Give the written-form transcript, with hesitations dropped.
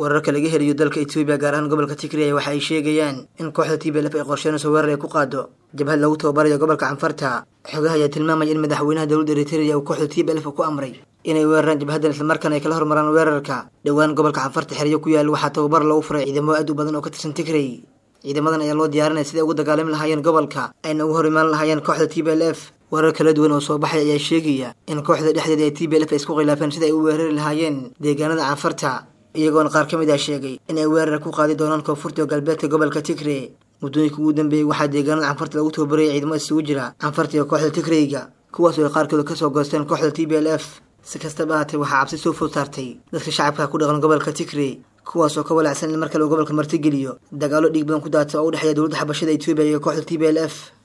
wararka laga helayo dalka Itoobiya gaar ahaan gobolka Tigray waxa ay sheegayaan in kooxda TPLF ay qorsheynayso weerar ay ku qaado jabhad lagu tababarayo gobolka Canfarta. xogaha ayaa tilmaamaya in madaxweynaha dowladda Eritrea uu kooxda TPLF ku amray inay weeraraan jabhadan isla markaana ay kala hormaraan weerarka. dhawaan gobolka Canfarta xiriyo ku yaal waxaa tababar lagu furay ciidamo aad u badan oo ka tirsan Tigray. ciidamadan ayaa loo diyaarinay sidii ugu dagaalami lahaayeen gobolka ayna ugu hor imaan lahaayeen kooxda TPLF. warar kala duwan oo soo baxay ayaa sheegaya in kooxda dhexdeeda ay TPLF isku khilaafeen sida ay u weerari lahaayeen deegaanada Canfarta, iyagoona qaar ka mid ah sheegay in ay weerar ku qaadi doonaan koonfurta galbeedka gobolka Tigray. muddooyinka ugu dambeeyay waxaa deegaanada Canfarta lagu tababarayay ciidamo isugu jira Canfarta iyo kooxda Tigrayga, kuwaas oo qaarkood ka soo goosteen kooxda TPLF. si kastaba haatee waxaa cabsi soo food saartay dadka shacabka ku dhaqan gobolka Tigray, kuwaas oo ka walaacsan in markale gobolka martigeliyo dagaalo dhiig badan ku daatay oo u dhexeeya dowladda xabashada Itoobiya iyo kooxda TPLF.